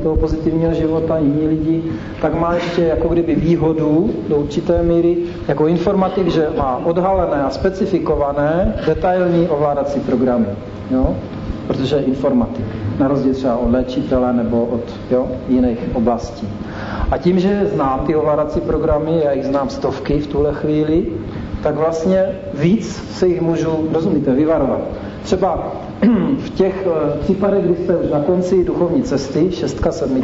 toho pozitivního života, jiní lidi, tak má ještě jako kdyby výhodu do určité míry, jako informatik, že má odhalené a specifikované detailní ovládací programy. Jo? Protože je informatik, na rozdíl třeba od léčitele nebo od jiných oblastí. A tím, že znám ty ovládací programy, já jich znám stovky v tuhle chvíli, tak vlastně víc se jich můžu, rozumíte, vyvarovat. Třeba v těch případech, kdy jste už na konci duchovní cesty, 6, 7,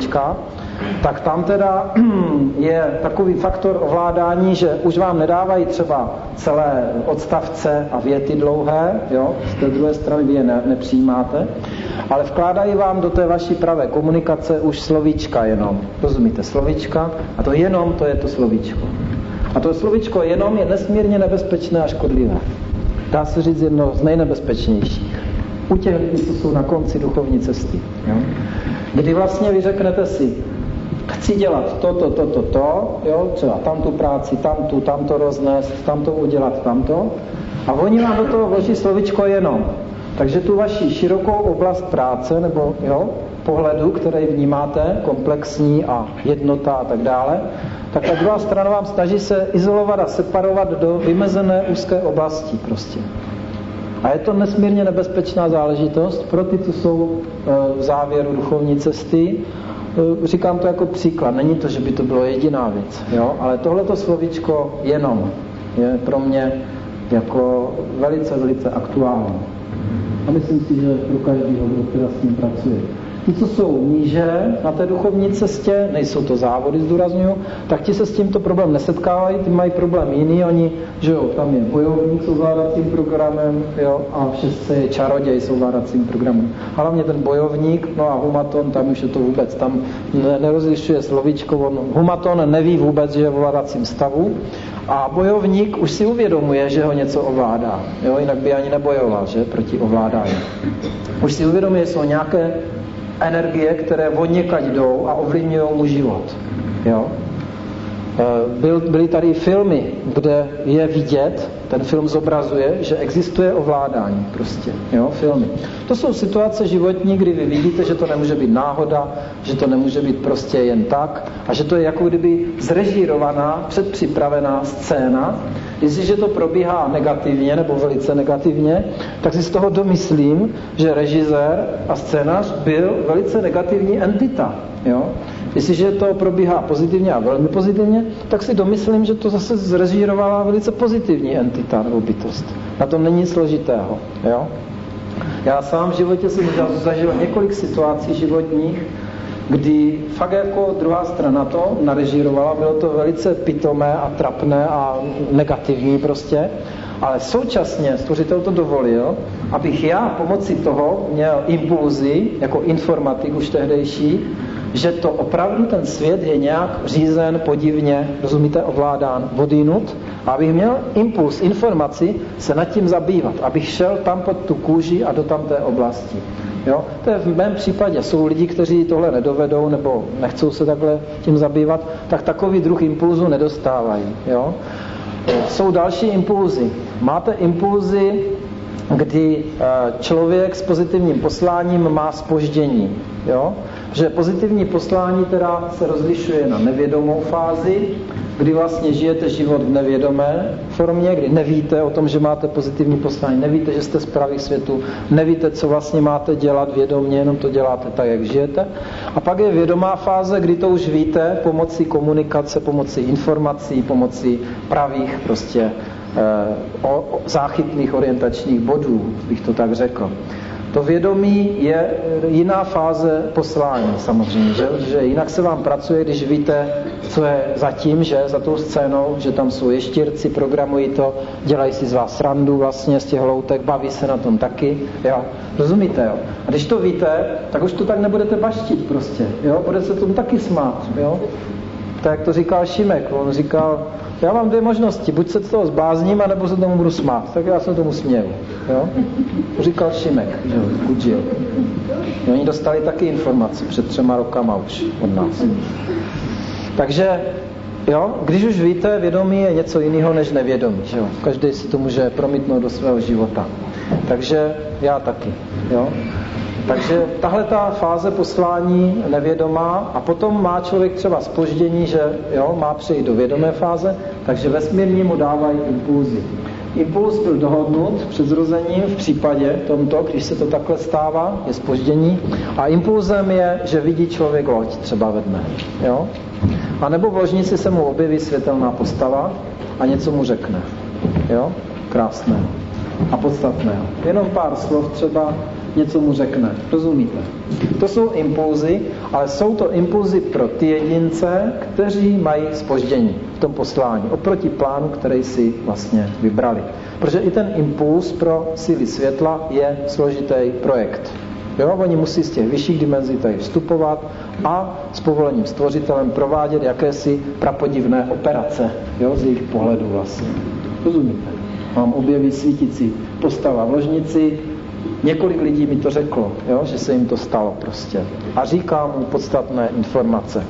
tak tam teda je takový faktor ovládání, že už vám nedávají třeba celé odstavce a věty dlouhé, jo? Z té druhé strany vy je nepřijímáte, ale vkládají vám do té vaší pravé komunikace už slovíčka jenom. Rozumíte? Slovíčka a to jenom to je to slovíčko. A to slovíčko jenom je nesmírně nebezpečné a škodlivé. Dá se říct jedno z nejnebezpečnějších. U těch lidí, co jsou na konci duchovní cesty. Jo? Kdy vlastně vy řeknete si, chci dělat to, jo? Třeba tamtu práci, tamto roznést, tamto udělat, tamto. A oni vám do toho vloží slovíčko jenom. Takže tu vaši širokou oblast práce nebo pohledu, který vnímáte, komplexní a jednota a tak dále, tak ta druhá strana vám snaží se izolovat a separovat do vymezené úzké oblasti prostě. A je to nesmírně nebezpečná záležitost pro ty, co jsou v závěru duchovní cesty. Říkám to jako příklad, není to, že by to bylo jediná věc, jo? Ale tohleto slovíčko jenom je pro mě jako velice, velice aktuální. A myslím si, že pro každého, kdo s ním pracuje. Ti, co jsou níže na té duchovní cestě, nejsou to závody, zdůrazňuju, tak ti se s tímto problém nesetkávají, ty mají problém jiný, oni, že jo, tam je bojovník s ovládacím programem, jo, a v 6 je čaroděj s ovládacím programem. Hlavně ten bojovník, no a humaton, tam už je to vůbec, tam nerozlišuje slovíčko, humaton neví vůbec, že je v ovládacím stavu, a bojovník už si uvědomuje, že ho něco ovládá, jo, jinak by ani nebojoval, že, proti ovládání. Už si uvědomuje, že jsou nějaké energie, které odněkať jdou a ovlivňují mu život. Jo? Byly tady filmy, kde je vidět, ten film zobrazuje, že existuje ovládání prostě. Jo? Filmy. To jsou situace životní, kdy vy vidíte, že to nemůže být náhoda, že to nemůže být prostě jen tak a že to je jako kdyby zrežírovaná, předpřipravená scéna. Jestliže to probíhá negativně nebo velice negativně, tak si z toho domyslím, že režisér a scénář byl velice negativní entita. Jo? Jestliže to probíhá pozitivně a velmi pozitivně, tak si domyslím, že to zase zrežírovala velice pozitivní entita nebo bytost. Na tom není nic složitého. Jo? Já sám v životě jsem zažil několik situací životních, kdy fakt jako druhá strana to narežírovala, bylo to velice pitomé a trapné a negativní prostě, ale současně stvořitel to dovolil, abych já pomocí toho měl impulzy, jako informatik už tehdejší, že to opravdu ten svět je nějak řízen, podivně, rozumíte, ovládán, odinut, a abych měl impuls, informaci se nad tím zabývat, abych šel tam pod tu kůži a do tamté oblasti. Jo? To je v mém případě. Jsou lidi, kteří tohle nedovedou nebo nechcou se takhle tím zabývat, tak takový druh impulzu nedostávají. Jo? Jsou další impulzy. Máte impulzy, kdy člověk s pozitivním posláním má zpoždění. Jo? Že pozitivní poslání teda se rozlišuje na nevědomou fázi, kdy vlastně žijete život v nevědomé formě, kdy nevíte o tom, že máte pozitivní poslání, nevíte, že jste z pravých světů, nevíte, co vlastně máte dělat vědomě, jenom to děláte tak, jak žijete. A pak je vědomá fáze, kdy to už víte pomocí komunikace, pomocí informací, pomocí pravých prostě záchytných orientačních bodů, bych to tak řekl. To vědomí je jiná fáze poslání samozřejmě, že jinak se vám pracuje, když víte, co je zatím, že za tou scénou, že tam jsou ještěrci, programují to, dělají si z vás srandu vlastně z těch loutek, baví se na tom taky, jo, rozumíte, jo. A když to víte, tak už to tak nebudete baštit prostě, jo, budete se tomu taky smát, jo. Tak jak to říkal Šimek, on říkal, já mám 2 možnosti, buď se z toho zblázním, anebo se tomu budu smát. Tak já se tomu směju. Jo? Říkal Šimek, že kud žil. Oni dostali taky informace před 3 rokama už od nás. Takže, jo, když už víte, vědomí je něco jiného než nevědomí. Že jo? Každý si to může promítnout do svého života. Takže já taky. Jo? Takže tahle ta fáze poslání nevědomá a potom má člověk třeba zpoždění, že jo, má přejít do vědomé fáze, takže vesmírní mu dávají impulzy. Impuls byl dohodnut před zrozením v případě tomto, když se to takhle stává, je zpoždění. A impulzem je, že vidí člověk loď třeba ve dne. Jo? A nebo v ložnici se mu objeví světelná postava a něco mu řekne. Jo? Krásné a podstatného. Jenom pár slov třeba něco mu řekne. Rozumíte? To jsou impulzy, ale jsou to impulzy pro ty jedince, kteří mají zpoždění v tom poslání. Oproti plánu, který si vlastně vybrali. Protože i ten impuls pro síly světla je složitý projekt. Jo? Oni musí z těch vyšších dimenzí tady vstupovat a s povolením stvořitelem provádět jakési prapodivné operace. Jo? Z jejich pohledu vlastně. Rozumíte? Mám objeví svítící postava v ložnici. Několik lidí mi to řeklo, jo? Že se jim to stalo prostě. A říkám mu podstatné informace.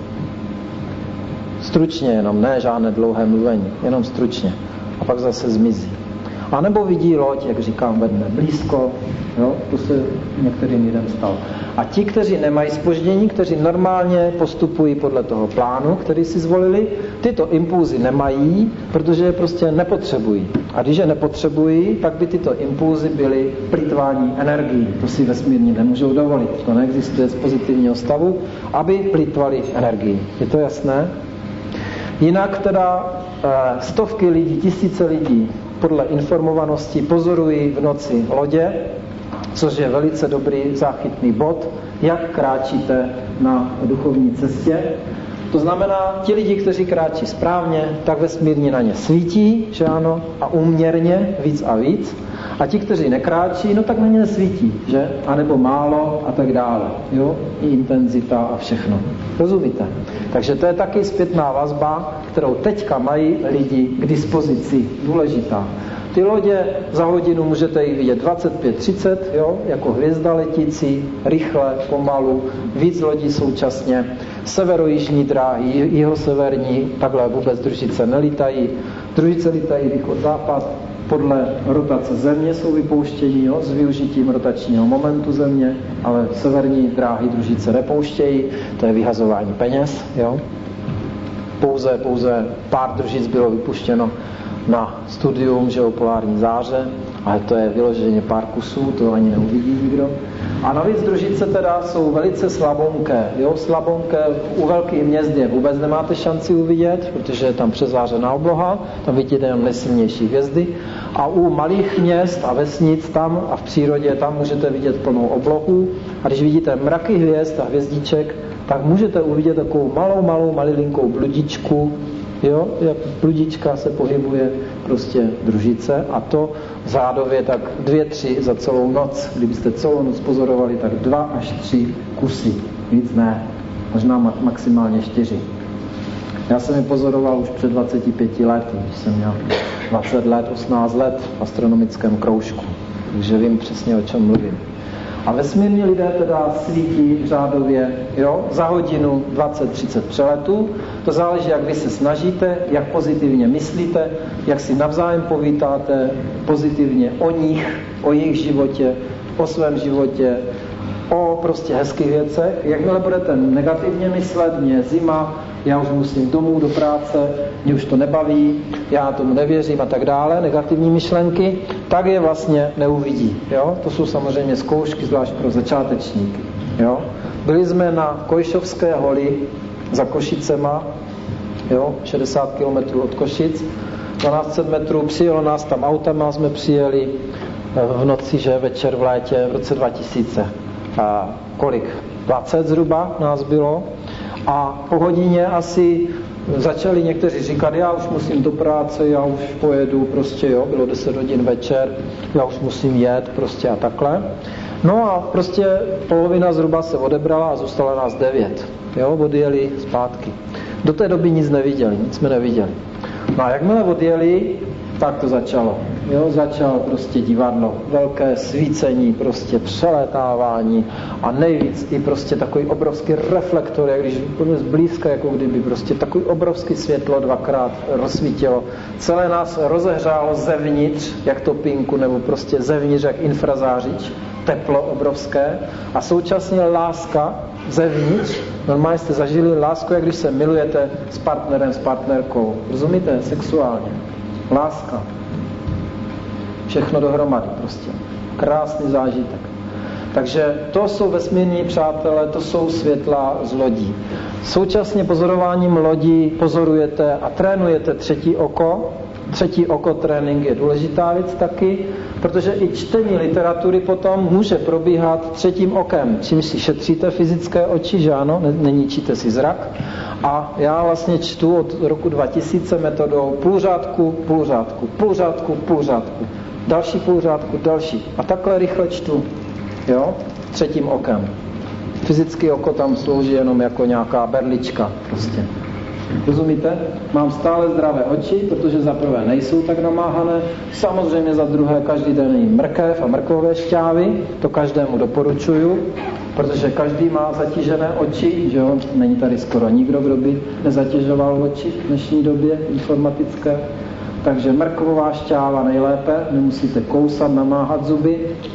Stručně jenom, ne žádné dlouhé mluvení, jenom stručně. A pak zase zmizí. A nebo vidí loď, jak říkám, ve dne blízko, jo? To se některým lidem stalo. A ti, kteří nemají zpoždění, kteří normálně postupují podle toho plánu, který si zvolili, tyto impulzy nemají, protože je prostě nepotřebují. A když je nepotřebují, tak by tyto impulzy byly plýtvání energií. To si vesmírně nemůžou dovolit. To neexistuje z pozitivního stavu, aby plýtvali energii. Je to jasné? Jinak teda stovky lidí, tisíce lidí podle informovanosti pozorují v noci lodě, což je velice dobrý záchytný bod, jak kráčíte na duchovní cestě. To znamená, ti lidi, kteří kráčí správně, tak vesmírně na ně svítí, že ano, a úměrně víc a víc. A ti, kteří nekráčí, no tak na ně nesvítí, že? A nebo málo a tak dále. Jo? I intenzita a všechno. Rozumíte? Takže to je taky zpětná vazba, kterou teďka mají lidi k dispozici. Důležitá. Ty lodě za hodinu můžete jich vidět 25-30, jo? Jako hvězda letící, rychle, pomalu, víc lodí současně. Severojižní dráhy, jihoseverní, takhle vůbec družice nelítají. Družice lítají východ-západ, podle rotace země jsou vypouštění, jo, s využitím rotačního momentu země, ale severní dráhy družice nepouštějí, to je vyhazování peněz. Jo. Pouze pár družic bylo vypuštěno na studium geopolární záře, ale to je vyloženě pár kusů, to ani neuvidí nikdo. A navíc družice teda jsou velice slabonké. Jo? Slabonké u velkých měst je vůbec nemáte šanci uvidět, protože je tam přezářená obloha, tam vidíte jenom nejsilnější hvězdy. A u malých měst a vesnic tam a v přírodě tam můžete vidět plnou oblohu. A když vidíte mraky hvězd a hvězdiček, tak můžete uvidět takovou malou malilinkou bludičku. Jo? Jak bludička se pohybuje prostě družice a to řádově tak 2-3 za celou noc. Kdybyste celou noc pozorovali, tak 2 až 3 kusy. Víc ne. Možná maximálně 4. Já jsem je pozoroval už před 25 lety, když jsem měl 20 let, 18 let v astronomickém kroužku. Takže vím přesně, o čem mluvím. A vesmírní lidé teda svítí řádově, jo, za hodinu 20-30 přeletů. To záleží, jak vy se snažíte, jak pozitivně myslíte, jak si navzájem povítáte pozitivně o nich, o jejich životě, o svém životě, o prostě hezkých věcech. Jakmile budete negativně myslet, mě je zima, já už musím domů do práce, mě už to nebaví, já tomu nevěřím a tak dále, negativní myšlenky, tak je vlastně neuvidí. Jo? To jsou samozřejmě zkoušky, zvlášť pro začátečníky. Jo? Byli jsme na Kojšovské holi za Košicema, jo? 60 km od Košic, 1200 metrů, přijelo nás tam autama, jsme přijeli v noci, že večer v létě v roce 2000. A kolik? 20 zhruba nás bylo. A po hodině asi začali někteří říkat, já už musím do práce, já už pojedu, prostě jo, bylo 10 hodin večer, já už musím jet, prostě a takhle. No a prostě polovina zhruba se odebrala a zůstalo nás 9. Jo, odjeli zpátky. Do té doby nic neviděli, nic jsme neviděli. No a jakmile odjeli, Tak to začalo. Jo, začalo prostě divadlo, velké svícení, prostě přelétávání a nejvíc i prostě takový obrovský reflektor, jak když úplně zblízka, jako kdyby prostě takový obrovský světlo dvakrát rozsvítilo. Celé nás rozehřálo zevnitř, jak topinku, nebo prostě zevnitř, jak infrazářič, teplo obrovské a současně láska zevnitř. Normálně jste zažili lásku, jak když se milujete s partnerem, s partnerkou. Rozumíte? Sexuálně. Láska. Všechno dohromady prostě. Krásný zážitek. Takže to jsou vesmírní přátelé, to jsou světla z lodí. Současně pozorováním lodí pozorujete a trénujete třetí oko. Třetí oko trénink je důležitá věc taky, protože i čtení literatury potom může probíhat třetím okem, čímž si šetříte fyzické oči, že ano, neníčíte si zrak. A já vlastně čtu od roku 2000 metodou půl řádku, půl řádku, půl řádku, půl řádku, další půl řádku, další. A takhle rychle čtu, jo, třetím okem. Fyzické oko tam slouží jenom jako nějaká berlička prostě. Rozumíte? Mám stále zdravé oči, protože za prvé nejsou tak namáhané, samozřejmě za druhé každý den jím mrkev a mrkvové šťávy, to každému doporučuju, protože každý má zatížené oči, že jo? Není tady skoro nikdo, kdo by nezatěžoval oči v dnešní době informatické, takže mrkvová šťáva nejlépe, nemusíte kousat, namáhat zuby.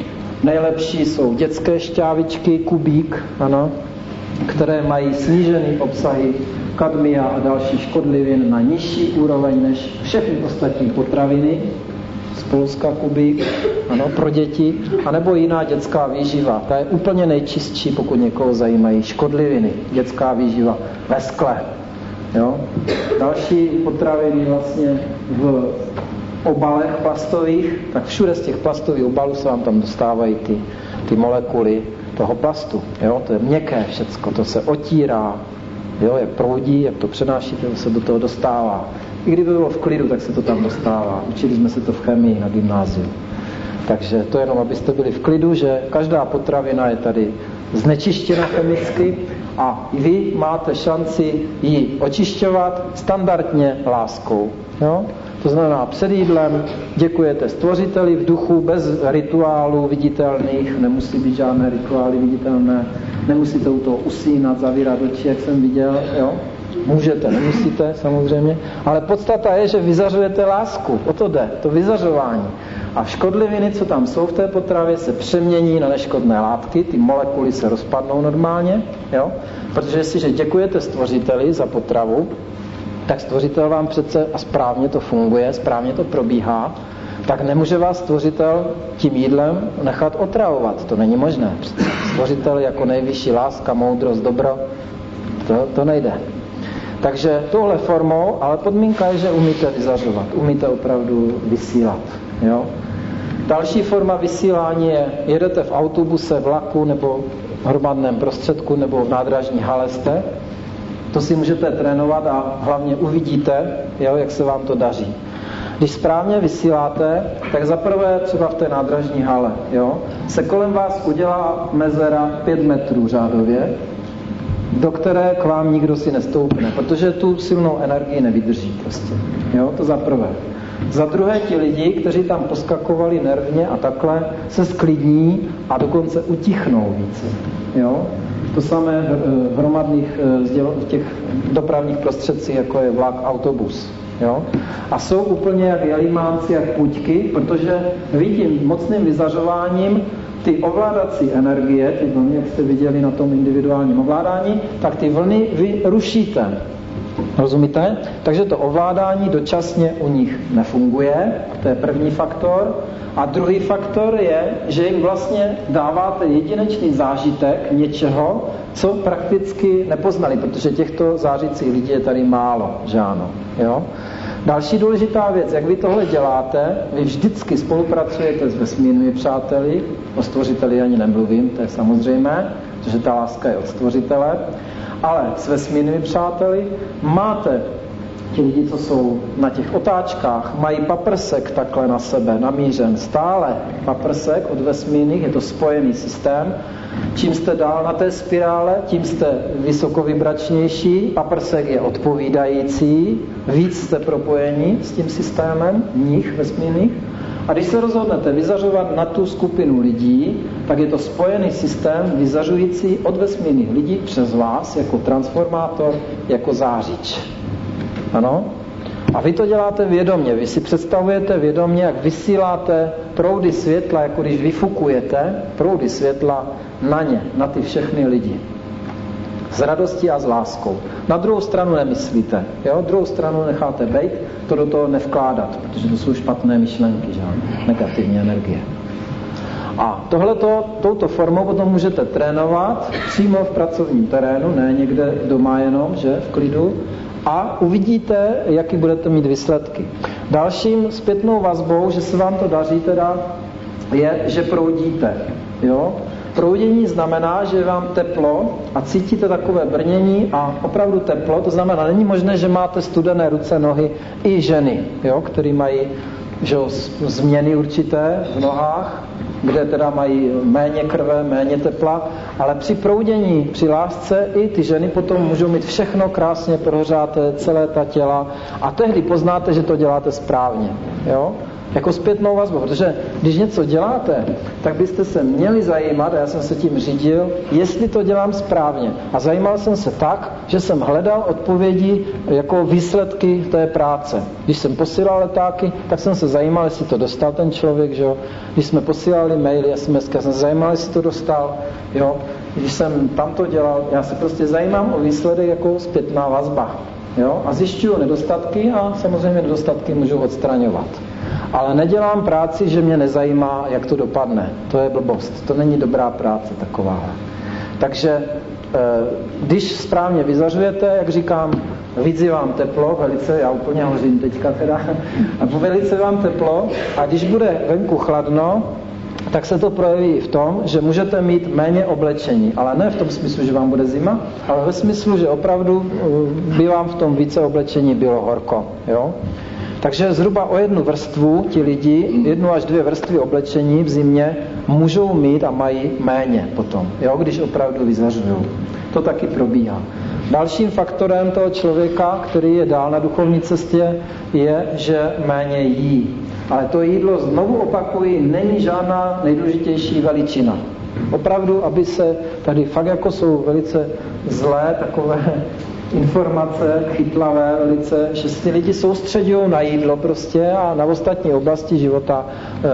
Nejlepší jsou dětské šťávičky, kubík, ano, které mají snížený obsahy kadmia a další škodlivin na nižší úroveň než všechny ostatní potraviny, z Polska kubík, ano, pro děti, anebo jiná dětská výživa. Ta je úplně nejčistší, pokud někoho zajímají škodliviny, dětská výživa ve skle. Jo? Další potraviny vlastně v obalech plastových, tak všude z těch plastových obalů se vám tam dostávají ty molekuly toho plastu. Jo? To je měkké všecko, to se otírá, jo? Jak proudí, jak to přenášíte, to se do toho dostává. I kdyby bylo v klidu, tak se to tam dostává. Učili jsme se to v chemii na gymnáziu. Takže to jenom, abyste byli v klidu, že každá potravina je tady znečištěna chemicky a vy máte šanci ji očišťovat standardně láskou. Jo? To znamená, před jídlem děkujete stvořiteli v duchu, bez rituálů viditelných, nemusí být žádné rituály viditelné, nemusíte u toho usínat, zavírat oči, jak jsem viděl, jo? Můžete, nemusíte samozřejmě, ale podstata je, že vyzařujete lásku, o to jde, to vyzařování. A škodliviny, co tam jsou v té potravě, se přemění na neškodné látky, ty molekuly se rozpadnou normálně, jo? Protože jestliže děkujete stvořiteli za potravu, tak stvořitel vám přece, a správně to funguje, správně to probíhá, tak nemůže vás stvořitel tím jídlem nechat otravovat. To není možné. Stvořitel jako nejvyšší láska, moudrost, dobro, to nejde. Takže touhle formou, ale podmínka je, že umíte vyzařovat, umíte opravdu vysílat. Jo? Další forma vysílání je, jedete v autobuse, vlaku nebo hromadném prostředku nebo v nádražní hale jste. To si můžete trénovat a hlavně uvidíte, jo, jak se vám to daří. Když správně vysíláte, tak zaprvé třeba v té nádražní hale, jo, se kolem vás udělá mezera 5 metrů řádově, do které k vám nikdo si nestoupne, protože tu silnou energii nevydrží prostě. Jo, to za prvé. Za druhé ti lidi, kteří tam poskakovali nervně a takhle, se sklidní a dokonce utichnou více. Jo? To samé v hromadných v těch dopravních prostředcích, jako je vlak, autobus. Jo? A jsou úplně jak jelímánci, jak puťky, protože vy tím mocným vyzařováním ty ovládací energie, ty vlny, jak jste viděli na tom individuálním ovládání, tak ty vlny vy rušíte. Rozumíte? Takže to ovládání dočasně u nich nefunguje, to je první faktor. A druhý faktor je, že jim vlastně dáváte jedinečný zážitek něčeho, co prakticky nepoznali, protože těchto zážitcích lidí je tady málo, že ano. Jo? Další důležitá věc, jak vy tohle děláte, vy vždycky spolupracujete s vesmírnými přáteli, o stvořiteli ani nemluvím, to je samozřejmé, protože ta láska je od stvořitele, ale s vesmírnými přáteli máte ti lidi, co jsou na těch otáčkách, mají paprsek takhle na sebe namířen stále. Paprsek od vesmírných, je to spojený systém. Čím jste dál na té spirále, tím jste vysokovibračnější, paprsek je odpovídající, víc jste propojeni s tím systémem nich vesmírných. A když se rozhodnete vyzařovat na tu skupinu lidí, tak je to spojený systém vyzařující od vesmírných lidí přes vás jako transformátor, jako zářič. Ano? A vy to děláte vědomě. Vy si představujete vědomě, jak vysíláte proudy světla, jako když vyfukujete proudy světla na ně, na ty všechny lidi. S radostí a s láskou. Na druhou stranu nemyslíte. Jo? Druhou stranu necháte bejt, to do toho nevkládat, protože to jsou špatné myšlenky, že? Negativní energie. A touto formou potom můžete trénovat přímo v pracovním terénu, ne někde doma jenom, že v klidu, a uvidíte, jaký budete mít výsledky. Dalším zpětnou vazbou, že se vám to daří teda, je, že proudíte. Jo? Proudění znamená, že je vám teplo a cítíte takové brnění a opravdu teplo. To znamená, není možné, že máte studené ruce, nohy i ženy, jo, které mají změny určité v nohách, kde teda mají méně krve, méně tepla, ale při proudění, při lásce i ty ženy potom můžou mít všechno krásně prohřáté, celé ta těla a tehdy poznáte, že to děláte správně. Jo? Jako zpětnou vazbu, protože když něco děláte, tak byste se měli zajímat, a já jsem se tím řídil, jestli to dělám správně. A zajímal jsem se tak, že jsem hledal odpovědi jako výsledky té práce. Když jsem posílal letáky, tak jsem se zajímal, jestli to dostal ten člověk, že jo. Když jsme posílali maily, SMS, jsem se zajímal, jestli to dostal, jo. Když jsem tam to dělal, já se prostě zajímám o výsledek jako zpětná vazba. Jo? A zjišťuju nedostatky a samozřejmě nedostatky můžu odstraňovat. Ale nedělám práci, že mě nezajímá, jak to dopadne. To je blbost. To není dobrá práce taková. Takže když správně vyzařujete, jak říkám, víc vám teplo, velice, já úplně hořím teďka teda, a velice vám teplo a když bude venku chladno, tak se to projeví v tom, že můžete mít méně oblečení, ale ne v tom smyslu, že vám bude zima, ale ve smyslu, že opravdu by vám v tom více oblečení bylo horko. Jo? Takže zhruba o 1 vrstvu ti lidi, 1 až 2 vrstvy oblečení v zimě můžou mít a mají méně potom, jo? Když opravdu vyzařují. To taky probíhá. Dalším faktorem toho člověka, který je dál na duchovní cestě, je, že méně jí. Ale to jídlo, znovu opakuji, není žádná nejdůležitější veličina. Opravdu, aby se tady fakt jako jsou velice zlé takové informace, chytlavé velice, že si lidi soustředují na jídlo prostě a na ostatní oblasti života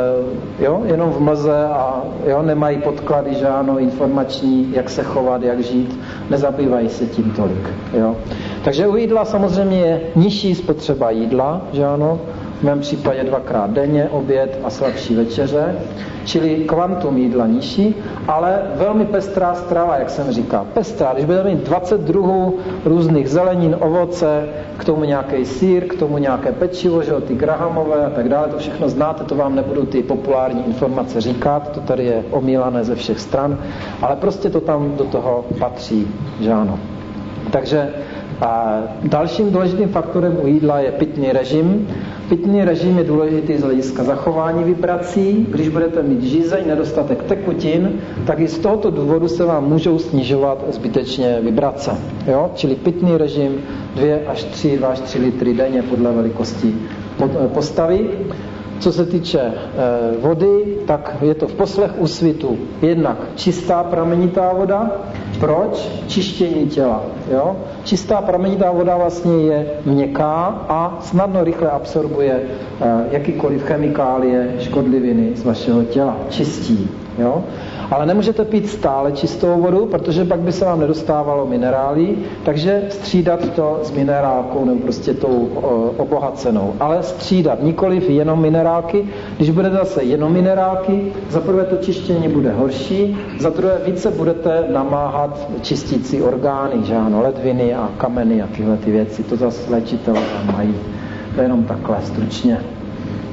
jo, jenom v mlze a jo, nemají podklady žádnou informační, jak se chovat, jak žít, nezabývají se tím tolik. Jo. Takže u jídla samozřejmě je nižší spotřeba jídla, že ano, v mém případě 2krát denně, oběd a slabší večeře, čili kvantum jídla nižší, ale velmi pestrá strava, jak jsem říkal. Pestrá, když budete mít 20 druhů různých zelenin, ovoce, k tomu nějaký sýr, k tomu nějaké pečivo, že, ty grahamové a tak dále, to všechno znáte, to vám nebudu ty populární informace říkat, to tady je omílané ze všech stran, ale prostě to tam do toho patří, že ano. Takže a dalším důležitým faktorem u jídla je pitný režim. Pitný režim je důležitý z hlediska zachování vibrací. Když budete mít žízeň, nedostatek tekutin, tak i z tohoto důvodu se vám můžou snižovat zbytečně vibrace. Jo? Čili pitný režim 2 až 3 litry denně podle velikosti postavy. Co se týče vody, tak je to v poslech Úsvitu jednak čistá pramenitá voda. Proč? Čištění těla. Jo? Čistá pramenitá voda vlastně je měkká a snadno rychle absorbuje jakýkoliv chemikálie, škodliviny z vašeho těla. Čistí. Jo? Ale nemůžete pít stále čistou vodu, protože pak by se vám nedostávalo minerály, takže střídat to s minerálkou nebo prostě tou obohacenou. Ale střídat, nikoliv jenom minerálky. Když budete zase jenom minerálky, za prvé to čištění bude horší, za druhé více budete namáhat čistící orgány, že ano, ledviny a kameny a tyhle ty věci. To zase léčitelé mají. To je jenom takhle stručně.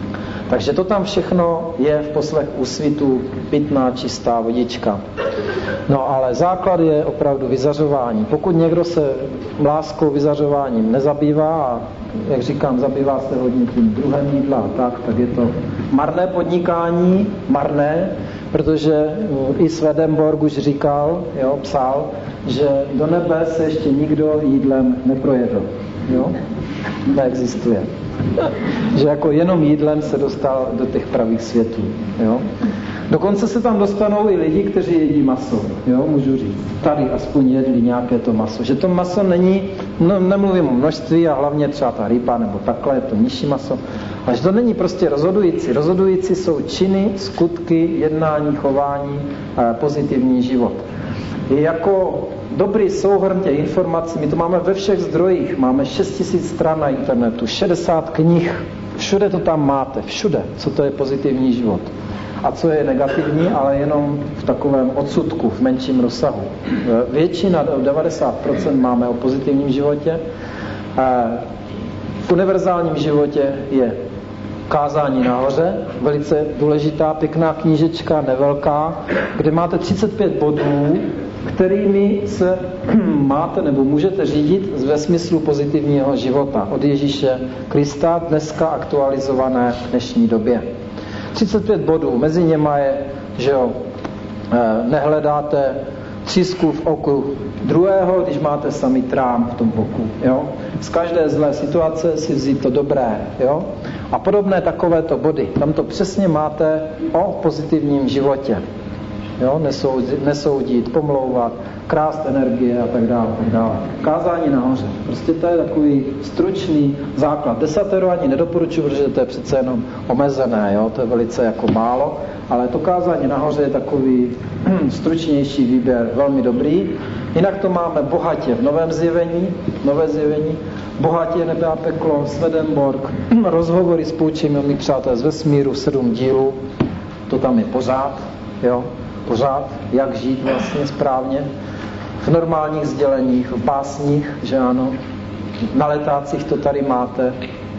Takže to tam všechno je v poslech Úsvitu, pitná, čistá vodička. No ale základ je opravdu vyzařování. Pokud někdo se láskou, vyzařováním nezabývá a, jak říkám, zabývá se hodně tím druhem jídla tak je to marné podnikání, marné, protože i Swedenborg už říkal, psal, že do nebe se ještě nikdo jídlem neprojedl. Neexistuje. Že jako jenom jídlem se dostal do těch pravých světů. Dokonce se tam dostanou i lidi, kteří jedí maso. Můžu říct. Tady aspoň jedli nějaké to maso. Že to maso není, nemluvím o množství a hlavně třeba ta ryba nebo takhle, je to nižší maso. Ale že to není prostě rozhodující. Rozhodující jsou činy, skutky, jednání, chování, pozitivní život. Je jako dobrý souhrn těch informací, my to máme ve všech zdrojích, máme 6000 stran na internetu, 60 knih, všude to tam máte, všude, co to je pozitivní život. A co je negativní, ale jenom v takovém odsudku, v menším rozsahu. Většina, 90% máme o pozitivním životě. V univerzálním životě je Kázání nahoře, velice důležitá, pěkná knížečka, nevelká, kde máte 35 bodů, kterými se máte nebo můžete řídit ve smyslu pozitivního života od Ježíše Krista, dneska aktualizované v dnešní době. 35 bodů, mezi něma je, že nehledáte třísku v oku druhého, když máte sami trám v tom oku. Z každé zlé situace si vzít to dobré. A podobné takovéto body. Tam to přesně máte o pozitivním životě. Nesoudit, pomlouvat, krást energie a tak dále. Kázání nahoře. Prostě to je takový stručný základ. Desatero ani nedoporučuji, protože to je přece jenom omezené. To je velice jako málo. Ale to kázání nahoře je takový stručnější výběr, velmi dobrý. Jinak to máme bohatě v nové zjevení, bohatě nebe a peklo, Swedenborg, rozhovory s poučenými přátel z vesmíru, 7 dílů, to tam je pořád, pořád, jak žít vlastně správně, v normálních sděleních, v básních, že ano, na letácích to tady máte,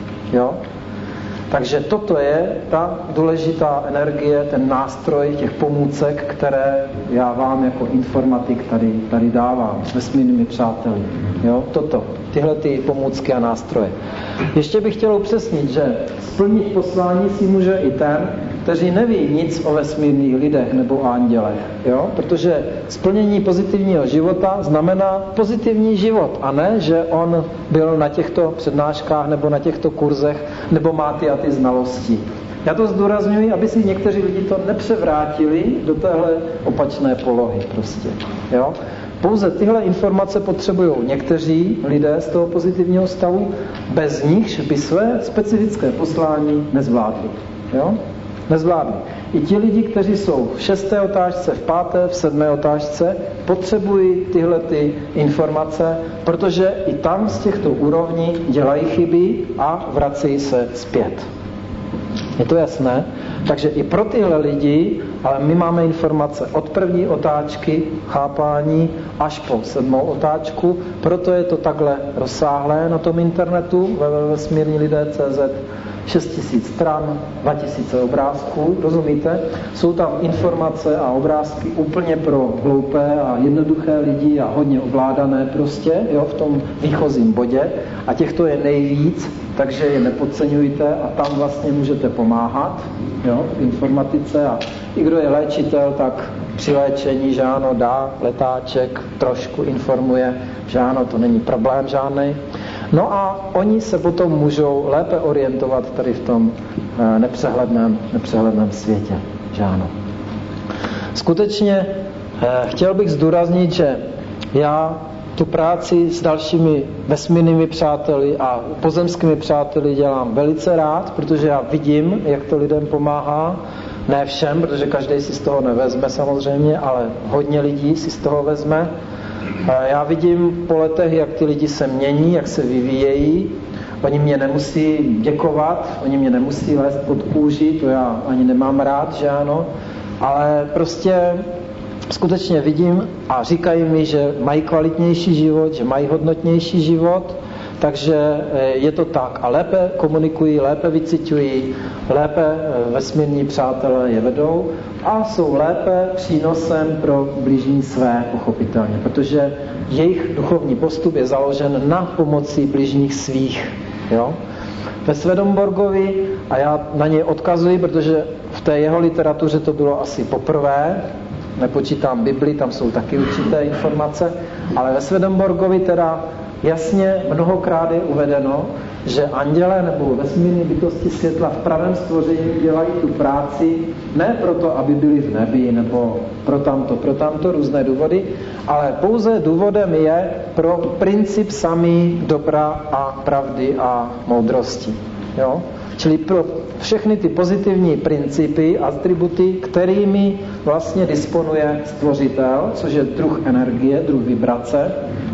Takže toto je ta důležitá energie, ten nástroj těch pomůcek, které já vám jako informatik tady dávám s vesmírnými přáteli. Tyhle ty pomůcky a nástroje. Ještě bych chtěl upřesnit, že splnit poslání si může i ten, kteří neví nic o vesmírných lidech nebo andělech. Protože splnění pozitivního života znamená pozitivní život a ne, že on byl na těchto přednáškách nebo na těchto kurzech nebo má ty a ty znalosti. Já to zdůrazňuji, aby si někteří lidi to nepřevrátili do téhle opačné polohy prostě. Pouze tyhle informace potřebují někteří lidé z toho pozitivního stavu, bez nichž by své specifické poslání nezvládli. Nezvládli. I ti lidi, kteří jsou v 6. otázce, v 5., v 7. otázce, potřebují tyhle ty informace, protože i tam z těchto úrovní dělají chyby a vracejí se zpět. Je to jasné? Takže i pro tyhle lidi, ale my máme informace od první otáčky, chápání, až po 7. otáčku, proto je to takhle rozsáhlé na tom internetu www.vesmírnilidé.cz, 6000 stran, 2000 obrázků, rozumíte? Jsou tam informace a obrázky úplně pro hloupé a jednoduché lidi a hodně ovládané prostě, v tom výchozím bodě a těchto je nejvíc, takže je nepodceňujte a tam vlastně můžete pomáhat, v informatice a i kdo je léčitel, tak při léčení, že ano, dá letáček, trošku informuje, že ano, to není problém žádnej. No a oni se potom můžou lépe orientovat tady v tom nepřehledném světě, že ano. Skutečně chtěl bych zdůraznit, že já tu práci s dalšími vesmírnými přáteli a pozemskými přáteli dělám velice rád, protože já vidím, jak to lidem pomáhá. Ne všem, protože každý si z toho nevezme samozřejmě, ale hodně lidí si z toho vezme. Já vidím po letech, jak ty lidi se mění, jak se vyvíjejí. Oni mě nemusí děkovat, oni mě nemusí lézt pod kůži, to já ani nemám rád, že ano. Ale prostě skutečně vidím a říkají mi, že mají kvalitnější život, že mají hodnotnější život, takže je to tak. A lépe komunikují, lépe vyciťují, lépe vesmírní přátelé je vedou a jsou lépe přínosem pro blížní své, pochopitelně, protože jejich duchovní postup je založen na pomoci blížních svých. Jo? Ve Swedenborgovi, a já na něj odkazuji, protože v té jeho literatuře to bylo asi poprvé, nepočítám Bibli, tam jsou taky určité informace, ale ve Swedenborgovi teda jasně mnohokrát je uvedeno, že anděle nebo vesmírné bytosti světla v pravém stvoření dělají tu práci ne proto, aby byli v nebi nebo pro tamto různé důvody, ale pouze důvodem je pro princip samý dobra a pravdy a moudrosti. Jo? Čili pro všechny ty pozitivní principy, atributy, kterými vlastně disponuje stvořitel, což je druh energie, druh vibrace.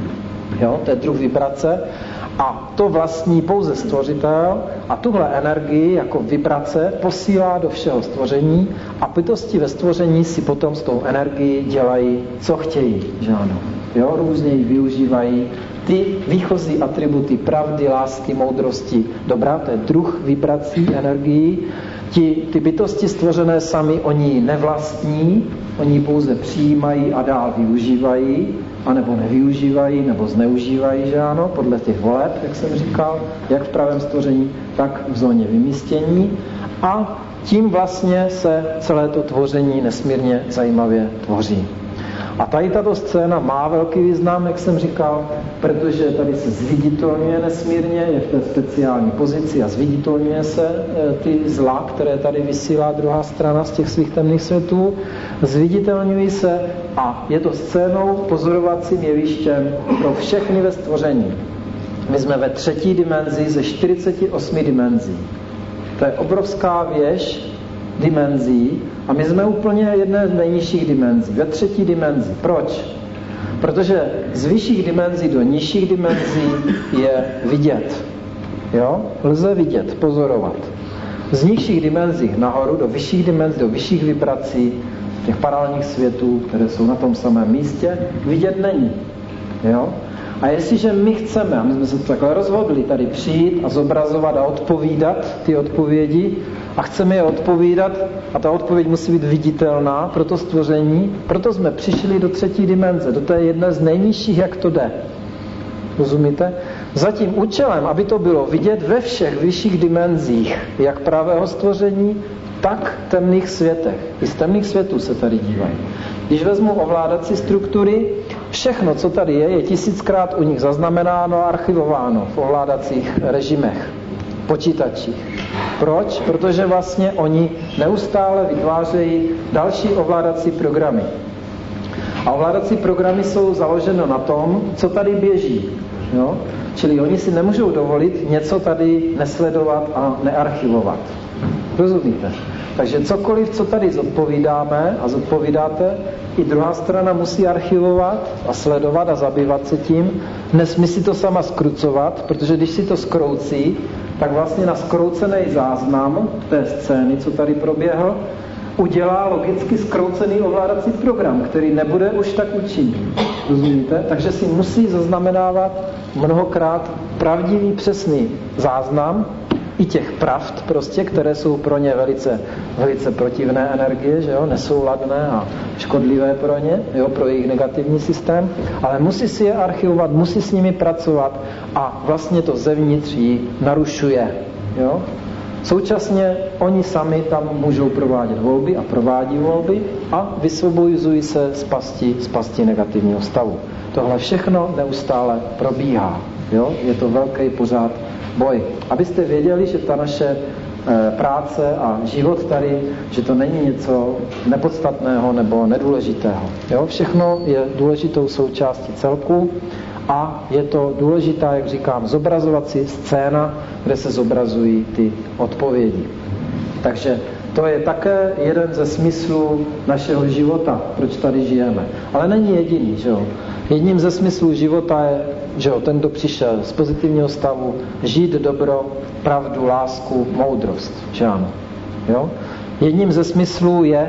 Jo? To je druh vibrace. A to vlastní pouze stvořitel a tuhle energii jako vibrace posílá do všeho stvoření a bytosti ve stvoření si potom s tou energií dělají, co chtějí. Že ano? Jo? Různě ji využívají. Ty výchozí atributy pravdy, lásky, moudrosti, dobra, to je druh vibrací, energií. Ty bytosti stvořené sami, oni ji nevlastní, oni ji pouze přijímají a dál využívají, anebo nevyužívají, nebo zneužívají, že ano, podle těch voleb, jak jsem říkal, jak v pravém stvoření, tak v zóně vymístění. A tím vlastně se celé to tvoření nesmírně zajímavě tvoří. A tady tato scéna má velký význam, jak jsem říkal, protože tady se zviditelňuje nesmírně, je v té speciální pozici a zviditelňuje se ty zla, které tady vysílá druhá strana z těch svých temných světů, zviditelňují se a je to scénou pozorovacím jevištěm pro všechny ve stvoření. My jsme ve 3. dimenzi ze 48 dimenzí. To je obrovská věž dimenzí a my jsme úplně jedné z nejnižších dimenzí, ve 3. dimenzi. Proč? Protože z vyšších dimenzí do nižších dimenzí je vidět. Jo? Lze vidět, pozorovat. Z nižších dimenzí nahoru do vyšších dimenzí, do vyšších vibrací, těch paralelních světů, které jsou na tom samém místě, vidět není. Jo? A jestliže my chceme, a my jsme se takhle rozhodli tady přijít a zobrazovat a odpovídat ty odpovědi, a chceme je odpovídat, a ta odpověď musí být viditelná pro to stvoření, proto jsme přišli do 3. dimenze, do té jedné z nejnižších, jak to jde. Rozumíte? Za tím účelem, aby to bylo vidět ve všech vyšších dimenzích, jak pravého stvoření, tak temných světech. I z temných světů se tady dívají. Když vezmu ovládací struktury, všechno, co tady je 1000krát u nich zaznamenáno a archivováno v ovládacích režimech, počítačích. Proč? Protože vlastně oni neustále vytvářejí další ovládací programy. A ovládací programy jsou založeny na tom, co tady běží. Jo? Čili oni si nemůžou dovolit něco tady nesledovat a nearchivovat. Rozumíte? Takže cokoliv, co tady zodpovídáme a zodpovídáte, i druhá strana musí archivovat a sledovat a zabývat se tím. Nesmí si to sama skrucovat, protože když si to skroucí, tak vlastně na skroucený záznam té scény, co tady proběhl, udělá logicky skroucený ovládací program, který nebude už tak účinný. Rozumíte? Takže si musí zaznamenávat mnohokrát pravdivý, přesný záznam i těch pravd prostě, které jsou pro ně velice, velice protivné energie, že jo, nesouladné a škodlivé pro ně, jo, pro jejich negativní systém, ale musí si je archivovat, musí s nimi pracovat a vlastně to zevnitř ji narušuje, jo. Současně oni sami tam můžou provádět volby a provádí volby a vysvobozují se z pasti negativního stavu. Tohle všechno neustále probíhá, jo, je to velký pořád boj. Abyste věděli, že ta naše práce a život tady, že to není něco nepodstatného nebo nedůležitého. Jo? Všechno je důležitou součástí celku a je to důležitá, jak říkám, zobrazovací scéna, kde se zobrazují ty odpovědi. Takže to je také jeden ze smyslů našeho života, proč tady žijeme. Ale není jediný, že jo. Jedním ze smyslů života je, že jo, ten, kdo přišel z pozitivního stavu, žít dobro, pravdu, lásku, moudrost, že ano. Jo? Jedním ze smyslů je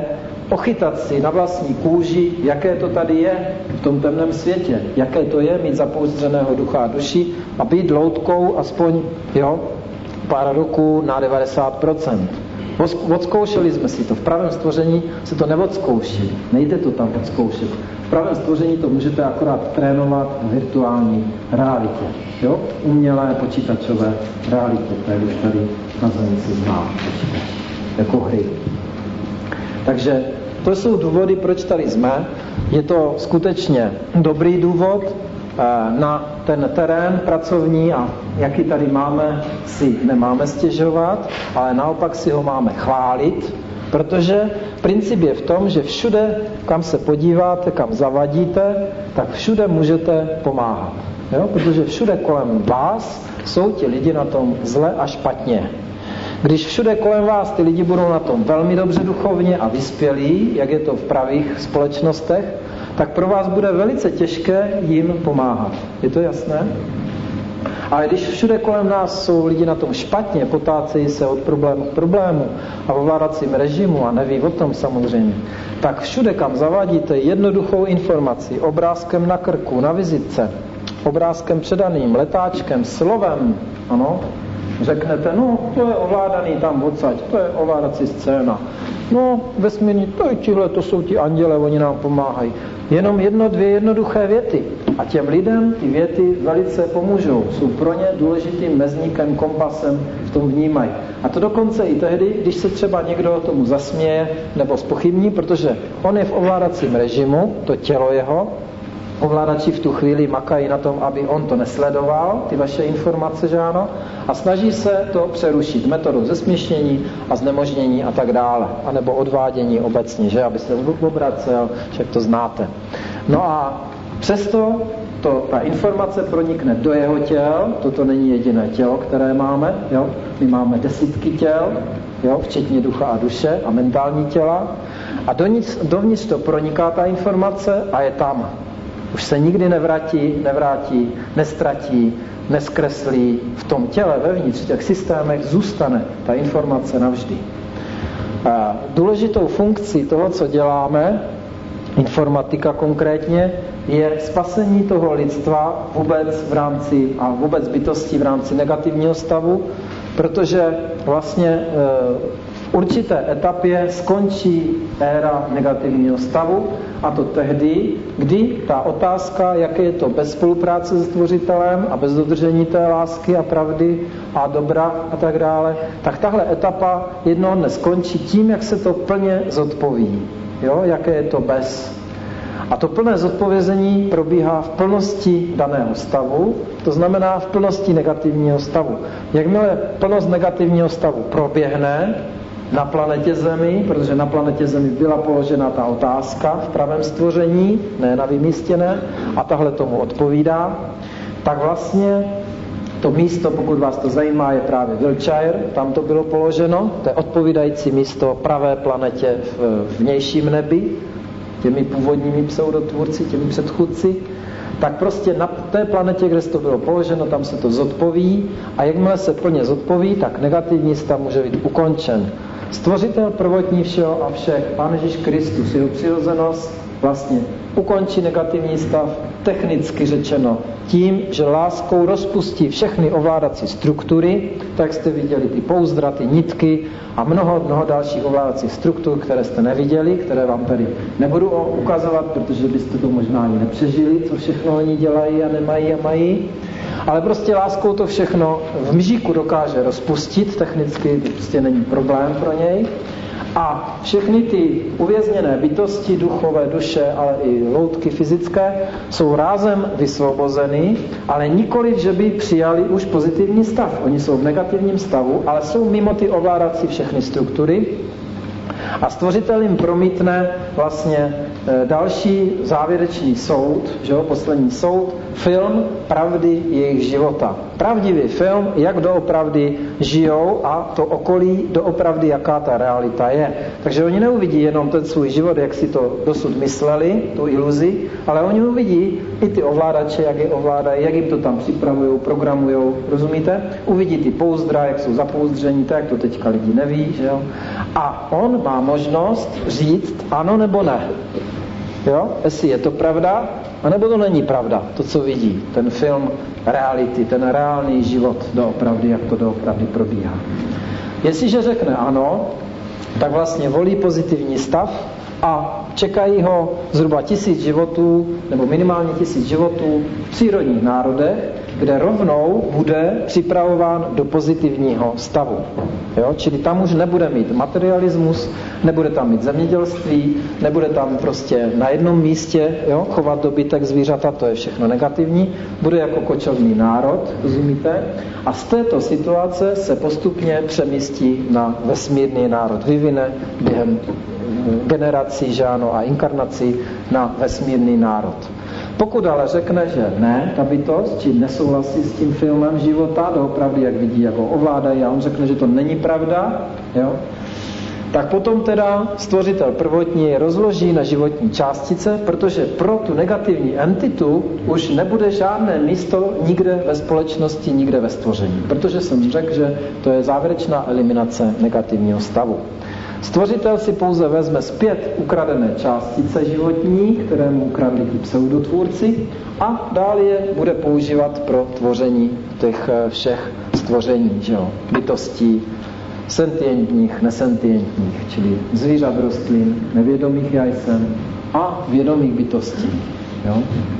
ochytat si na vlastní kůži, jaké to tady je v tom temném světě, jaké to je mít zapouzdřeného ducha a duši a být loutkou aspoň pár roků na 90%. Odzkoušeli jsme si to. V pravém stvoření se to neodzkouší. Nejde to tam odzkoušet. V pravém stvoření to můžete akorát trénovat v virtuální realitě. Jo? Umělé počítačové realitě, které už tady na zemi se zná jako hry. Takže to jsou důvody, proč tady jsme. Je to skutečně dobrý důvod. Na ten terén pracovní a jaký tady máme, si nemáme stěžovat, ale naopak si ho máme chválit, protože princip je v tom, že všude, kam se podíváte, kam zavadíte, tak všude můžete pomáhat. Jo? Protože všude kolem vás jsou ti lidi na tom zle a špatně. Když všude kolem vás ty lidi budou na tom velmi dobře duchovně a vyspělí, jak je to v pravých společnostech, tak pro vás bude velice těžké jim pomáhat. Je to jasné? Ale když všude kolem nás jsou lidi na tom špatně, potácejí se od problému k problému a v ovládacím režimu a neví o tom samozřejmě, tak všude, kam zavadíte jednoduchou informaci, obrázkem na krku, na vizitce, obrázkem předaným, letáčkem, slovem, ano, řeknete, no, to je ovládaný tam odsaď, to je ovládací scéna. No, vesmírní, to jsou ti anděle, oni nám pomáhají. Jenom dvě jednoduché věty. A těm lidem ty věty velice pomůžou. Jsou pro ně důležitým mezníkem, kompasem, v tom vnímají. A to dokonce i tehdy, když se třeba někdo tomu zasměje nebo zpochybní, protože on je v ovládacím režimu, to tělo jeho, ovládači v tu chvíli makají na tom, aby on to nesledoval, ty vaše informace, že ano, a snaží se to přerušit metodou zesměšnění a znemožnění a tak dále, anebo odvádění obecně, že, aby se obracel, však to znáte. No a přesto ta informace pronikne do jeho těl, toto není jediné tělo, které máme, jo? My máme desítky těl, jo? Včetně ducha a duše a mentální těla, a dovnitř to proniká ta informace a je tam. Už se nikdy nevrátí, nestratí, neskreslí. V tom těle, vevnitř, v těch systémech zůstane ta informace navždy. A důležitou funkcí toho, co děláme, informatika konkrétně, je spasení toho lidstva vůbec v rámci a vůbec bytosti v rámci negativního stavu, protože vlastně v určité etapě skončí éra negativního stavu, a to tehdy, kdy ta otázka, jaké je to bez spolupráce s Stvořitelem a bez dodržení té lásky a pravdy a dobra a tak dále, tak tahle etapa jednoho dne skončí tím, jak se to plně zodpoví. Jo? Jaké je to bez. A to plné zodpovězení probíhá v plnosti daného stavu, to znamená v plnosti negativního stavu. Jakmile plnost negativního stavu proběhne na planetě Zemi, protože na planetě Zemi byla položena ta otázka v pravém stvoření, ne na vymístěné, a tahle tomu odpovídá, tak vlastně to místo, pokud vás to zajímá, je právě Wiltshire, tam to bylo položeno, to je odpovídající místo pravé planetě v vnějším nebi, těmi původními pseudotvůrci, těmi předchůdci, tak prostě na té planetě, kde to bylo položeno, tam se to zodpoví a jakmile se plně zodpoví, tak negativní stav může být ukončen. Stvořitel prvotní všeho a všech, Pán Ježíš Kristus, jeho přirozenost vlastně ukončí negativní stav, technicky řečeno tím, že láskou rozpustí všechny ovládací struktury, tak jste viděli ty pouzdra, ty nitky a mnoho dalších ovládacích struktur, které jste neviděli, které vám tady nebudu ukazovat, protože byste to možná ani nepřežili, co všechno oni dělají a nemají a mají. Ale prostě láskou to všechno v mžíku dokáže rozpustit, technicky to prostě není problém pro něj. A všechny ty uvězněné bytosti, duchové, duše, ale i loutky fyzické, jsou rázem vysvobozeny, ale nikoliv, že by přijali už pozitivní stav. Oni jsou v negativním stavu, ale jsou mimo ty ovládací všechny struktury. A Stvořitel jim promítne vlastně další závěrečný soud, že jo, poslední soud film pravdy jejich života. Pravdivý film, jak doopravdy žijou a to okolí doopravdy, jaká ta realita je. Takže oni neuvidí jenom ten svůj život, jak si to dosud mysleli, tu iluzi, ale oni uvidí i ty ovládače, jak je ovládají, jak jim to tam připravují, programují, rozumíte? Uvidí ty pouzdra, jak jsou zapouzdření, tak jak to teďka lidi neví, že jo? A on má možnost říct ano nebo ne. Jo? Jestli je to pravda, anebo to není pravda, to, co vidí, ten film reality, ten reálný život doopravdy, jak to doopravdy probíhá. Jestliže řekne ano, tak vlastně volí pozitivní stav a čekají ho zhruba 1000 životů, nebo minimálně 1000 životů v přírodních národech, kde rovnou bude připravován do pozitivního stavu. Jo? Čili tam už nebude mít materialismus, nebude tam mít zemědělství, nebude tam prostě na jednom místě chovat dobytek, zvířata, to je všechno negativní, bude jako kočovný národ, rozumíte? A z této situace se postupně přemístí na vesmírný národ, vyvine během generací, že ano, a inkarnací na vesmírný národ. Pokud ale řekne, že ne, ta bytost, či nesouhlasí s tím filmem života, doopravdy, jak vidí, jak ho ovládají, a on řekne, že to není pravda, jo, tak potom teda stvořitel prvotní rozloží na životní částice, protože pro tu negativní entitu už nebude žádné místo nikde ve společnosti, nikde ve stvoření. Protože jsem řekl, že to je závěrečná eliminace negativního stavu. Stvořitel si pouze vezme zpět ukradené částice životní, které mu ukradli ti pseudotvůrci, a dále je bude používat pro tvoření těch všech stvoření, že jo? Bytostí, sentientních, nesentientních, čili zvířat, rostlin, nevědomých jajsen a vědomých bytostí. Jo?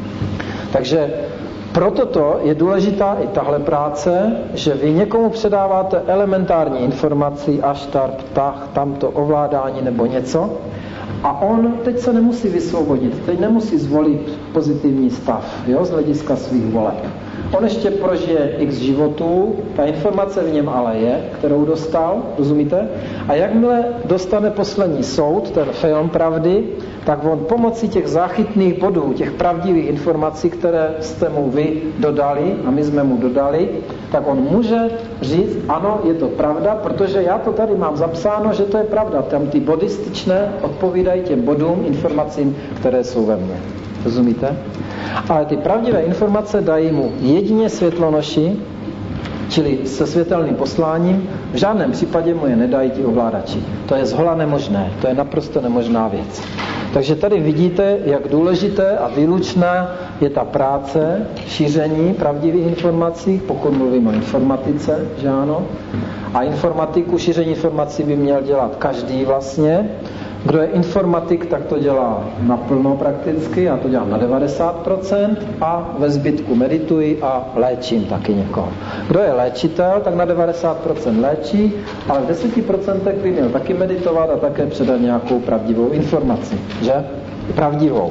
Takže proto to je důležitá i tahle práce, že vy někomu předáváte elementární informaci, aštar, ptach, tamto ovládání nebo něco, a on teď se nemusí vysvobodit, teď nemusí zvolit pozitivní stav, jo, z hlediska svých voleb. On ještě prožije x životů, ta informace v něm ale je, kterou dostal, rozumíte? A jakmile dostane poslední soud, ten film pravdy, tak on pomocí těch záchytných bodů, těch pravdivých informací, které jste mu vy dodali a my jsme mu dodali, tak on může říct, ano, je to pravda, protože já to tady mám zapsáno, že to je pravda. Tam ty body styčné odpovídají těm bodům, informacím, které jsou ve mně. Rozumíte? Ale ty pravdivé informace dají mu jedině světlonoši, čili se světelným posláním, v žádném případě mu je nedají ti ovládači. To je zhola nemožné, to je naprosto nemožná věc. Takže tady vidíte, jak důležité a výlučná je ta práce šíření pravdivých informací, pokud mluvím o informatice, že ano. A informatiku, šíření informací by měl dělat každý vlastně. Kdo je informatik, tak to dělá naplno prakticky, já to dělám na 90% a ve zbytku medituji a léčím taky někoho. Kdo je léčitel, tak na 90% léčí, ale v 10% by měl taky meditovat a také předat nějakou pravdivou informaci, že? Pravdivou.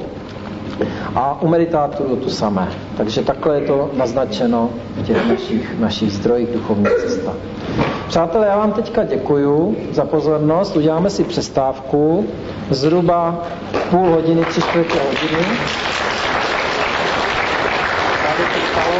A u meditátorů to samé. Takže takhle je to naznačeno v těch našich zdrojích duchovní cesta. Přátelé, já vám teďka děkuju za pozornost. Uděláme si přestávku zhruba půl hodiny, 3/4 hodiny. Tady to stalo.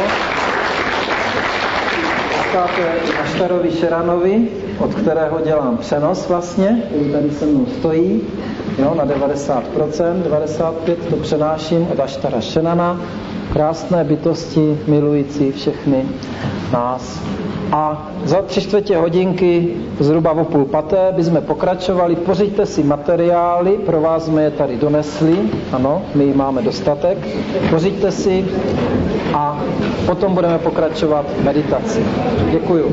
Postáte Aštarovi Šeranovi, od kterého dělám přenos vlastně, který tady se mnou stojí. Jo, na 90%, 95% to přenáším od Aštara Šenana. Krásné bytosti, milující všechny nás. A za 3/4 hodinky, zhruba o 4:30, bychom pokračovali. Pořiďte si materiály, pro vás jsme je tady donesli, ano, my ji máme dostatek. Pořiďte si a potom budeme pokračovat meditaci. Děkuju.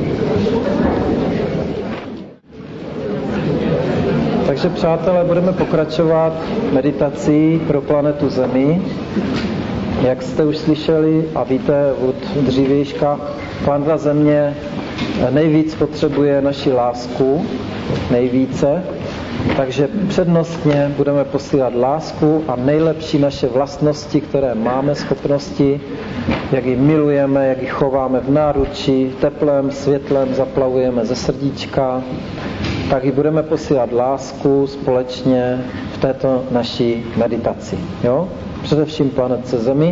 Takže přátelé, budeme pokračovat meditací pro planetu Zemi. Jak jste už slyšeli a víte od dřívějška, planeta Země nejvíc potřebuje naši lásku, nejvíce, takže přednostně budeme posílat lásku a nejlepší naše vlastnosti, které máme, schopnosti, jak ji milujeme, jak ji chováme v náručí, teplem, světlem, zaplavujeme ze srdíčka, tak ji budeme posílat lásku společně v této naší meditaci. Jo? Především planetce Zemi.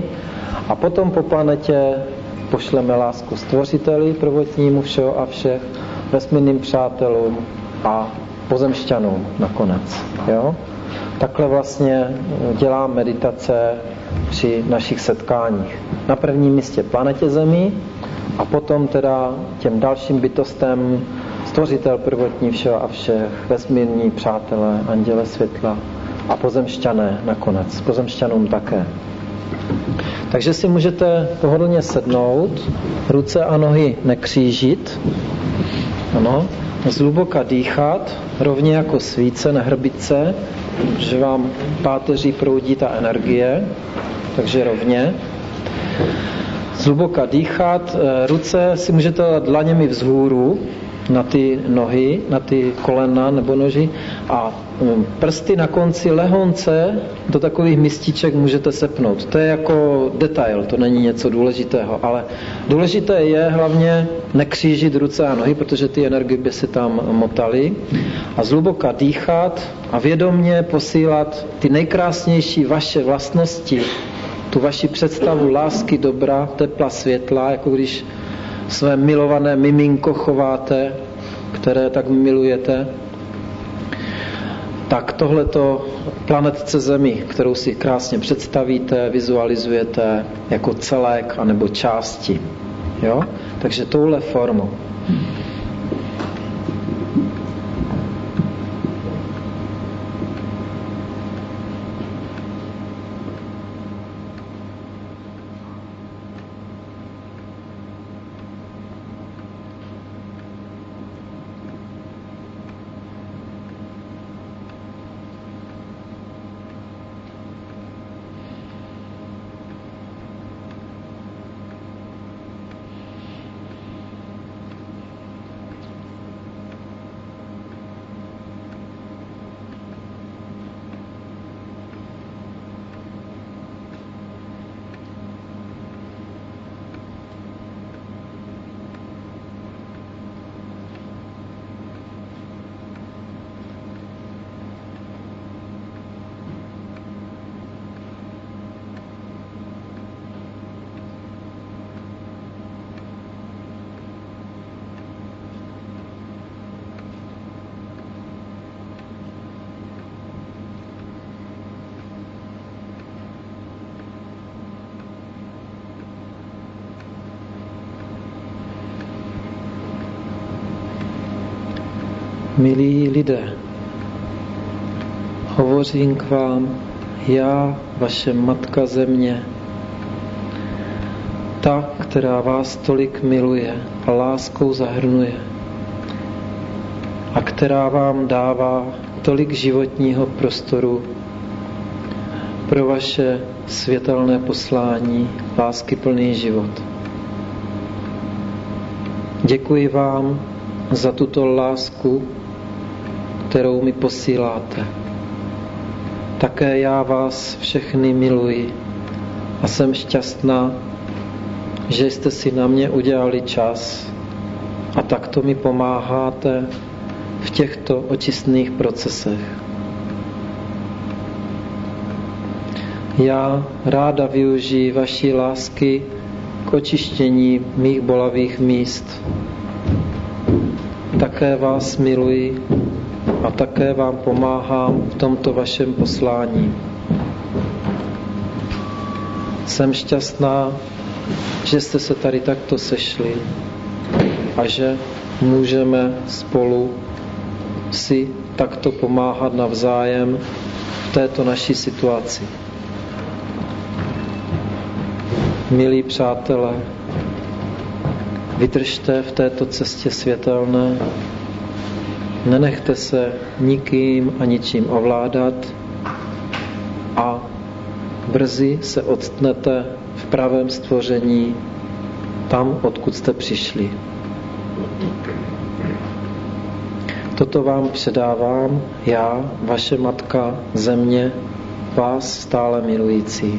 A potom po planetě pošleme lásku stvořiteli prvotnímu všeho a všech, vesmírným přátelům a pozemšťanům nakonec. Jo? Takhle vlastně dělám meditace při našich setkáních. Na prvním místě planetě Zemi a potom teda těm dalším bytostem stvořitel prvotní všeho a všech, vesmírní přátelé, anděle světla a pozemšťané nakonec. Pozemšťanům také. Takže si můžete pohodlně sednout, ruce a nohy nekřížit, ano, zhluboka dýchat, rovně jako svíce, nehrbit se, protože vám páteří proudí ta energie, takže rovně. Zhluboka dýchat, ruce si můžete dát dlaněmi vzhůru na ty nohy, na ty kolena nebo noži a prsty na konci lehonce do takových mističek můžete sepnout. To je jako detail, to není něco důležitého, ale důležité je hlavně nekřížit ruce a nohy, protože ty energie by se tam motaly a zhluboka dýchat a vědomně posílat ty nejkrásnější vaše vlastnosti, tu vaši představu lásky, dobra, tepla, světla, jako když své milované miminko chováte, které tak milujete, tak tohleto planetce Zemi, kterou si krásně představíte, vizualizujete jako celek anebo části. Jo? Takže touhle formou. Milí lidé, hovořím k vám, já, vaše Matka Země, ta, která vás tolik miluje a láskou zahrnuje a která vám dává tolik životního prostoru pro vaše světelné poslání, láskyplný život. Děkuji vám za tuto lásku, kterou mi posíláte. Také já vás všechny miluji a jsem šťastná, že jste si na mě udělali čas a takto mi pomáháte v těchto očistných procesech. Já ráda využiji vaší lásky k očištění mých bolavých míst. Také vás miluji a také vám pomáhám v tomto vašem poslání. Jsem šťastná, že jste se tady takto sešli a že můžeme spolu si takto pomáhat navzájem v této naší situaci. Milí přátelé, vydržte v této cestě světelné, nenechte se nikým a ničím ovládat a brzy se odstnete v pravém stvoření tam, odkud jste přišli. Toto vám předávám já, vaše Matka Země, vás stále milující.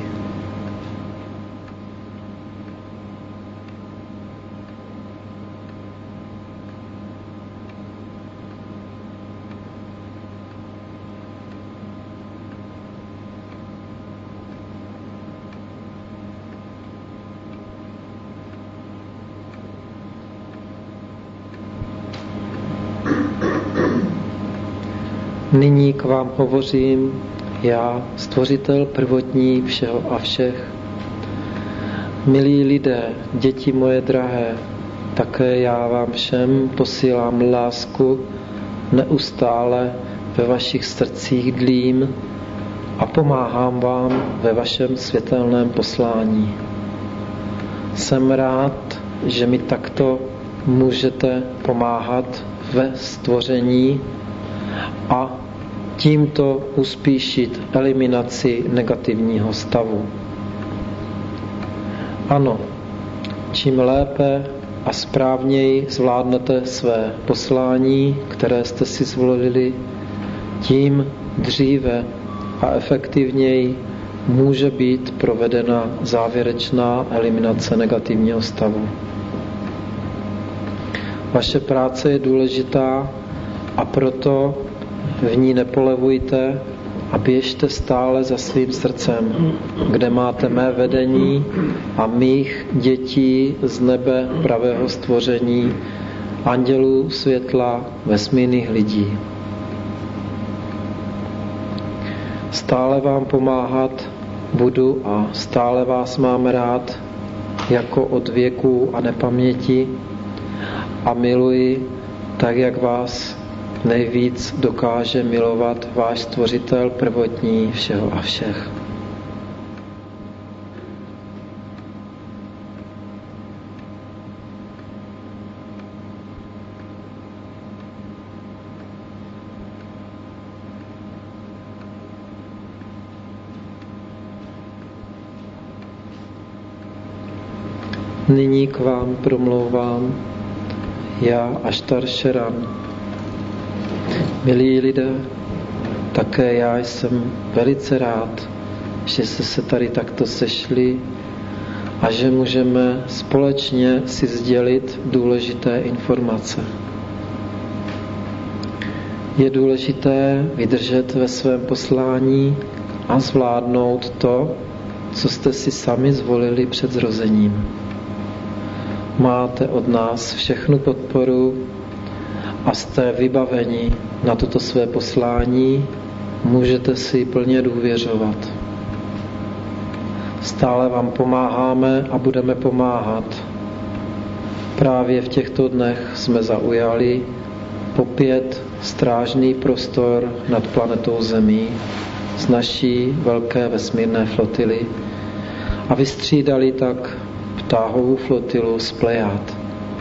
Nyní k vám hovořím já, Stvořitel prvotní všeho a všech. Milí lidé, děti moje drahé, také já vám všem posílám lásku, neustále ve vašich srdcích dlím a pomáhám vám ve vašem světelném poslání. Jsem rád, že mi takto můžete pomáhat ve stvoření a tímto uspíšit eliminaci negativního stavu. Ano, čím lépe a správněji zvládnete své poslání, které jste si zvolili, tím dříve a efektivněji může být provedena závěrečná eliminace negativního stavu. Vaše práce je důležitá a proto v ní nepolevujte a běžte stále za svým srdcem, kde máte mé vedení a mých dětí z nebe pravého stvoření, andělů světla, vesmírných lidí. Stále vám pomáhat budu a stále vás mám rád jako od věků a nepaměti a miluji tak, jak vás nejvíc dokáže milovat váš Stvořitel prvotní všeho a všech. Nyní k vám promlouvám já, Aštar Šeran. Milí lidé, také já jsem velice rád, že jste se tady takto sešli a že můžeme společně si sdělit důležité informace. Je důležité vydržet ve svém poslání a zvládnout to, co jste si sami zvolili před zrozením. Máte od nás všechnu podporu a jste vybaveni na toto své poslání, můžete si plně důvěřovat. Stále vám pomáháme a budeme pomáhat. Právě v těchto dnech jsme zaujali opět strážný prostor nad planetou Zemí z naší velké vesmírné flotily a vystřídali tak ptáhovou flotilu z Plejád.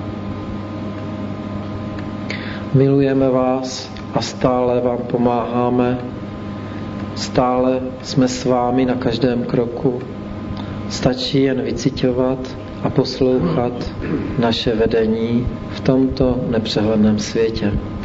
Milujeme vás a stále vám pomáháme. Stále jsme s vámi na každém kroku. Stačí jen vyciťovat a poslouchat naše vedení v tomto nepřehledném světě.